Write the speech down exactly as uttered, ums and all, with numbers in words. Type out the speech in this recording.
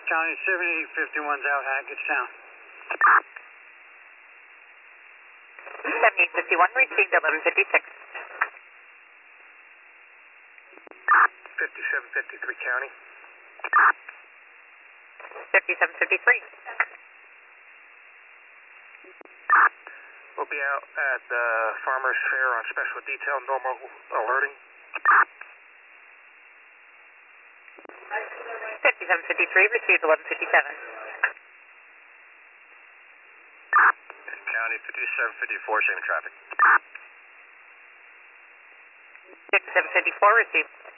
County seventy-eight fifty-one's out, Hackettstown. seventy-eight fifty-one, received eleven fifty-six. fifty-seven fifty-three County. fifty-seven fifty-three. We'll be out at the Farmers Fair on special detail, normal alerting. fifty-seven fifty-three, received eleven fifty-seven. County fifty-seven fifty-four, same traffic. fifty-seven fifty-four, received.